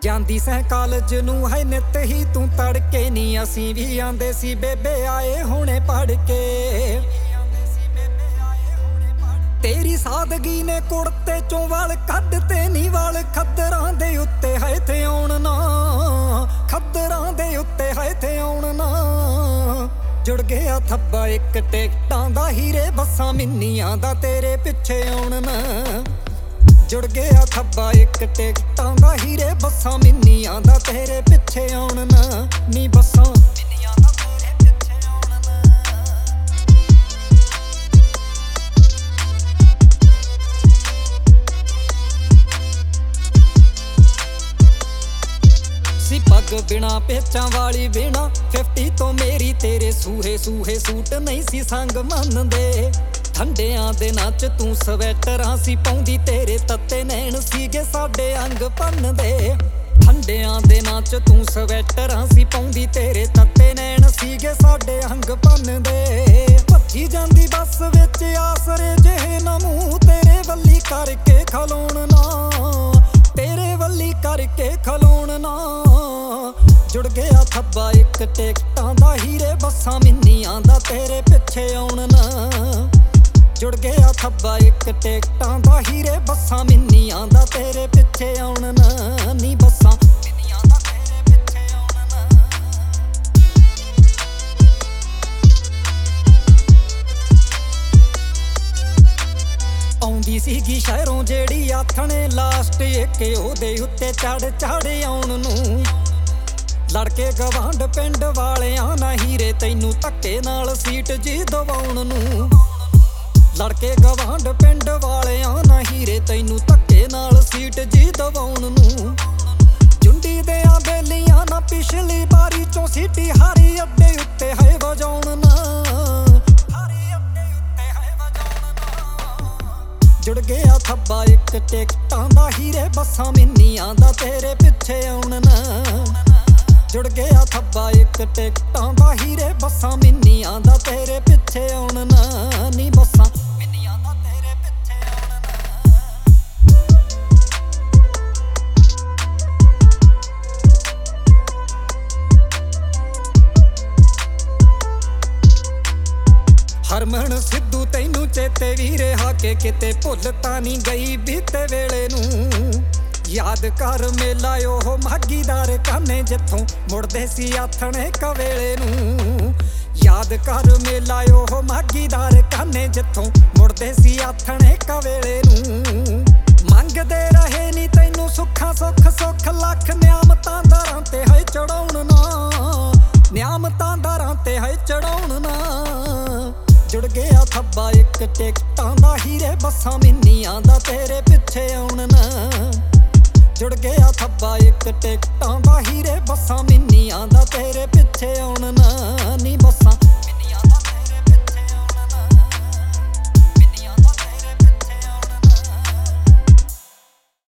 ਜਾਂਦੀ ਸੈਂ ਕਾਲਜ ਨੂੰ ਹੈ ਨਿੱਤ ਹੀ ਤੂੰ ਤੜਕੇ ਨੀ। ਅਸੀਂ ਵੀ ਆਂਦੇ ਸੀ ਬੇਬੇ ਆਏ ਹੁਣੇ ਪੜ ਕੇ। ਤੇਰੀ ਸਾਦਗੀ ਨੇ ਕੁੜਤੇ ਚੋਂ ਵਾਲ ਕੱਢਤੇ ਨੀ। ਵਾਲ ਖੱਦਰਾਂ ਦੇ ਉੱਤੇ ਹੈ ਤੇ ਆਉਣ ਨਾ, ਖੱਦਰਾਂ ਦੇ ਉੱਤੇ ਹੈ ਤੇ ਆਉਣ ਨਾ। ਜੁੜ ਗਿਆ ਥੱਬਾ ਇੱਕ ਟਿਕਟਾਂ ਦਾ, ਹੀਰੇ ਬੱਸਾਂ ਮਿੰਨੀਆਂ ਦਾ ਤੇਰੇ ਪਿੱਛੇ ਆਉਣ ਨਾ। ਜੁੜ ਗਿਆ ਥੱਬਾ ਇੱਕ ਟਿਕਟਾਂ ਦਾ, ਹੀਰੇ ਬੱਸਾਂ ਮਿੰਨੀਆਂ ਦਾ ਤੇਰੇ ਪਿੱਛੇ ਆਉਣ ਨਾ। ਨੀ ਬੱਸਾਂ ਮਿੰਨੀਆਂ ਦਾ ਤੇਰੇ ਪਿੱਛੇ ਆਉਣ ਨਾ। ਸੀ ਪੱਗ ਬਿਨਾ ਪੇਚਾਂ ਵਾਲੀ ਬਿਨਾ 50 ਤੋਂ ਮੇਰੀ ਤੇਰੇ ਸੂਹੇ ਸੂਹੇ ਸੂਟ ਨਹੀਂ ਸੀ ਸੰਗ ਮੰਨਦੇ। ਠੰਡਿਆਂ ਦੇ ਚ ਤੂੰ ਸਵੈਟਰਾਂ ਸੀ ਪਾਉਂਦੀ, ਤੇਰੇ ਤੱਤੇ ਨੈਣ ਸੀਗੇ ਸਾਡੇ ਅੰਗ ਭੰਨਦੇ। ਠੰਡਿਆਂ ਦੇ ਚ ਤੂੰ ਸਵੈਟਰਾਂ ਸੀ ਪਾਉਂਦੀ, ਤੇਰੇ ਤੱਤੇ ਨੈਣ ਸੀਗੇ ਸਾਡੇ ਅੰਗ ਭੰਨਦੇ। ਭੱਜੀ ਜਾਂਦੀ ਬੱਸ ਵਿੱਚ ਆਸਰੇ ਜਿਹੇ ਨਾ ਮੂੰਹ ਤੇਰੇ ਵੱਲੀ ਕਰਕੇ ਖਲੋਣ ਨਾ, ਤੇਰੇ ਵੱਲੀ ਕਰਕੇ ਖਲੋਣ ਨਾ। ਜੁੜ ਗਿਆ ਥੱਬਾ ਇੱਕ ਟਿਕਟਾਂ ਦਾ, ਹੀਰੇ ਬੱਸਾਂ ਮਿੰਨੀਆਂ ਦਾ ਤੇਰੇ ਪਿੱਛੇ ਆਉਣ ਨਾ। ਜੁੜ ਗਿਆ ਥੱਬਾ ਇੱਕ ਟਿਕਟਾਂ ਦਾ, ਹੀਰੇ ਬੱਸਾਂ ਮਿੰਨੀਆਂ ਦਾ ਤੇਰੇ ਪਿੱਛੇ ਆਉਣ ਨਾ। ਨੀ ਬੱਸਾਂ ਮਿੰਨੀਆਂ ਦਾ ਤੇਰੇ ਪਿੱਛੇ ਆਉਣ ਨਾ। ਆਉਂਦੀ ਸੀਗੀ ਸ਼ਹਿਰੋਂ ਜਿਹੜੀ ਆਥਣੇ ਲਾਸਟ ਇੱਕ, ਉਹਦੇ ਉੱਤੇ ਚੜ ਆਉਣ ਨੂੰ। ਲੜਕੇ ਗਵਾਂਢ ਪਿੰਡ ਵਾਲਿਆਂ ਨਾ ਹੀਰੇ ਤੈਨੂੰ ਧੱਕੇ ਨਾਲ ਸੀਟ ਜੀ ਦਵਾਉਣ ਨੂੰ। ਲੜਕੇ ਗਵਾਂਢ ਪਿੰਡ ਵਾਲਿਆਂ ਨਾ ਹੀਰੇ ਤੈਨੂੰ ਧੱਕੇ ਨਾਲ ਸੀਟ ਜੀ ਦਵਾਉਣ ਨੂੰ। ਚੁੰਡੀ ਦਿਆਂ ਬੇਲੀਆਂ ਨਾ ਪਿਛਲੀ ਵਾਰੀ ਚੋਂ ਸੀਟੀ ਹਾਰੀ ਅੱਡੇ ਉੱਤੇ ਹੈ ਵਜਾਉਣ ਨਾ, ਹਾਰੀ ਅੱਡੇ ਉੱਤੇ ਹੈ ਵਜਾਉਣ ਨਾ। ਜੁੜ ਗਿਆ ਥੱਬਾ ਇੱਕ ਟਿਕਟਾਂ ਦਾ, ਹੀਰੇ ਬੱਸਾਂ ਮਿੰਨੀਆਂ ਦਾ ਤੇਰੇ ਪਿੱਛੇ ਆਉਣ ਨਾ। ਜੁੜ ਗਿਆ ਥੱਬਾ ਇੱਕ ਟਿਕਟਾਂ ਦਾ, ਹੀਰੇ ਬੱਸਾਂ ਮਿੰਨੀਆਂ ਦਾ ਤੇਰੇ ਪਿੱਛੇ ਆਉਣ ਨਾ। ਨੀ ਬੱਸਾਂ ਮਿੰਨੀਆਂ ਦਾ ਤੇਰੇ ਪਿੱਛੇ ਆਉਣ ਨਾ। ਹਰਮਨ ਸਿੱਧੂ ਤੈਨੂੰ ਚੇਤੇ ਵੀ ਰਿਹਾ ਕਿ ਕਿਤੇ ਭੁੱਲ ਤਾਂ ਨਹੀਂ ਗਈ ਬੀਤੇ ਵੇਲੇ ਨੂੰ। ਯਾਦ ਕਰ ਮੇਲਾ ਉਹ ਮਾਗੀਦਾਰ ਕਾਨੇ ਜਿੱਥੋਂ ਮੁੜਦੇ ਸੀ ਆਥਣੇ ਕਵੇਲੇ ਨੂੰ। ਯਾਦ ਕਰ ਮੇਲਾ ਉਹ ਮਾਗੀਦਾਰ ਕਾਨੇ ਜਿੱਥੋਂ ਮੁੜਦੇ ਸੀ ਆਥਣੇ ਕਵੇਲੇ ਨੂੰ। ਮੰਗਦੇ ਰਹੇ ਨੀ ਤੈਨੂੰ ਸੁੱਖਾਂ ਸੁੱਖ ਸੁੱਖ ਲੱਖ, ਨਿਆਮਤਾਂ ਦਰਾਂ ਤੇ ਹੈ ਚੜਾਉਣ ਨਾ, ਨਿਆਮਤਾਂ ਦਰਾਂ ਤੇ ਹੈ ਚੜਾਉਣ ਨਾ। ਜੁੜ ਗਿਆ ਥੱਬਾ ਇੱਕ ਟਿਕਟਾਂ ਦਾ, ਹੀਰੇ ਬੱਸਾਂ ਮਿੰਨੀਆਂ ਦਾ ਤੇਰੇ